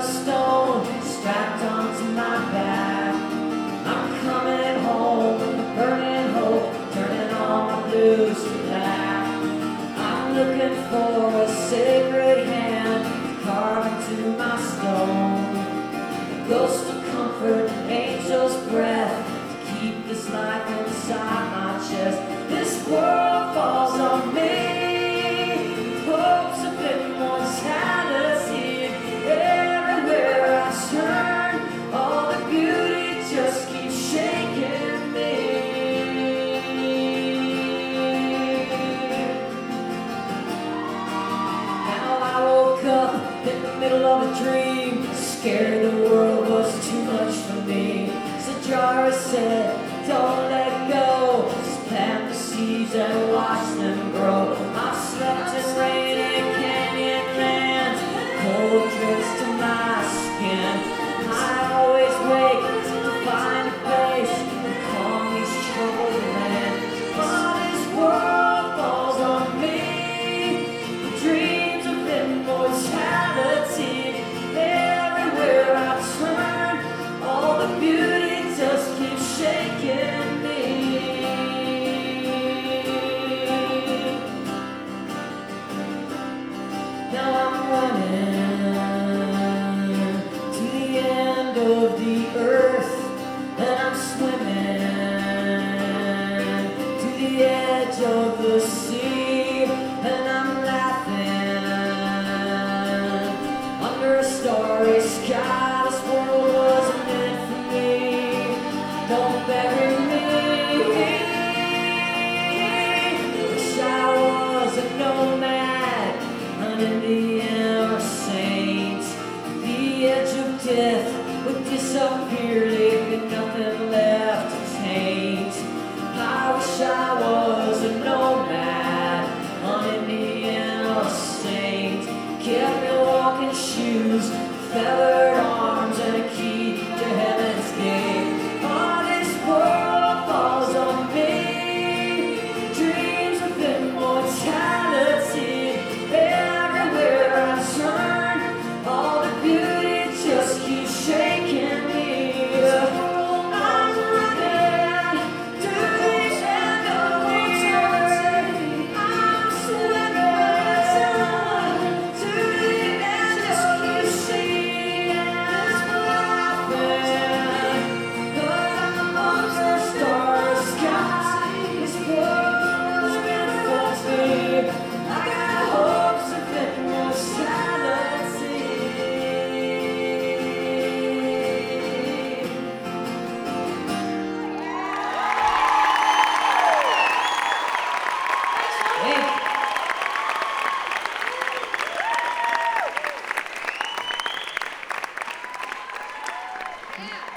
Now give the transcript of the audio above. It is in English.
stone strapped onto my back. I'm coming home, burning hope, turning all my blues to black. I'm looking for a sacred hand carved into my stone. A ghost of comfort, angel's breath to keep this life inside my chest. This world falls on me, hopes of immortality. Everywhere I turn, all the beauty just keeps shaking me. Now I woke up in the middle of a dream, scared the world was too much for me. So Jara said, don't let go, just plant the seeds and watch them grow. I slept in rain and canyon lands, cold drifts to my skin. I always wake to find a place and calm these troubled lands. But this world falls on me, dreams of immortality. Everywhere I turn, all the beauty just keeps shaking me. Now I'm running to the end of the earth, and I'm swimming to the edge of the sea, and I'm laughing under a starry sky. This world wasn't meant for me. Don't bury me. Wish I was a nomad, an Indian or saint. The edge of death would disappear, leaving nothing left to taint. I wish I was a nomad, an Indian or saint. Kept me walking shoes, feathered arms, and a key to heaven's gate. Oh, this world falls on me, dreams of immortality. Everywhere I turn, all the beauty just keeps shaking me. I'm running to the end of the earth. I'm swimming to the edge of the sea, and I'm laughing 'cause I'm under a starry sky. This world was meant for me. I got hopes of immortality. Thank you. Yeah.